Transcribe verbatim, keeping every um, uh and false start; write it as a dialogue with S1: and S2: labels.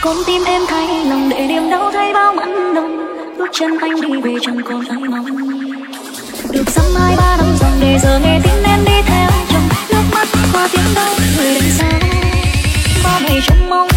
S1: Con tim em thay lòng để niềm đau thay bao mặn nồng, bước chân anh đi về chẳng còn ai mong. Được dăm hai ba năm dòng để giờ nghe tin em đi theo chồng, nước mắt qua tiếng đau người đành sao. Bao ngày trông mong